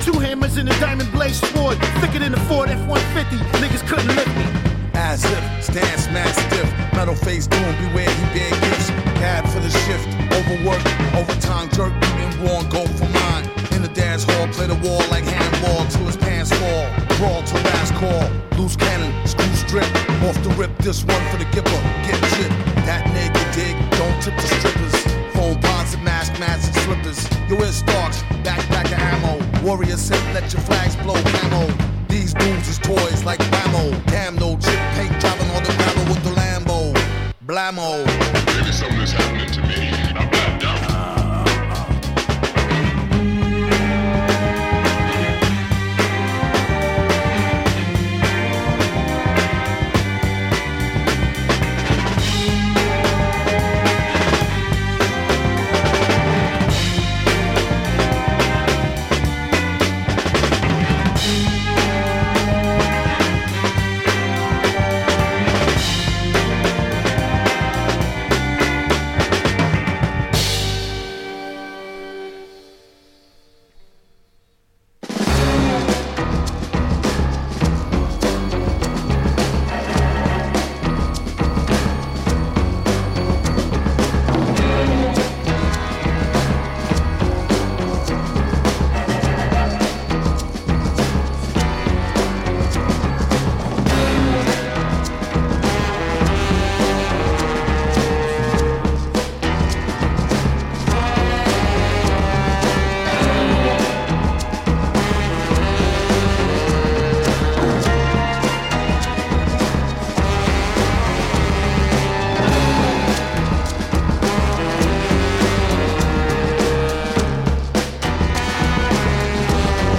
Two hammers and a diamond blade sword, thicker than the Ford F-150. Niggas couldn't lift me. As if, stance mastiff, metal face doom, beware he bear gifts. Cab for the shift, overwork, overtime jerk, beating war and go for mine. In the dance hall, play the wall like handball till his pants fall. Brawl to last call, loose cannon, screw strip. Off the rip, this one for the gipper, get chipped. That nigga dig, don't tip the strippers. Phone bonds and mask, masks and slippers. Your ear stalks, backpack of ammo. Warrior said, let your flags blow camo. These dudes is toys like Blammo. Damn, no chip paint, driving on the gravel with the Lambo. Blammo. Maybe something is happening to me.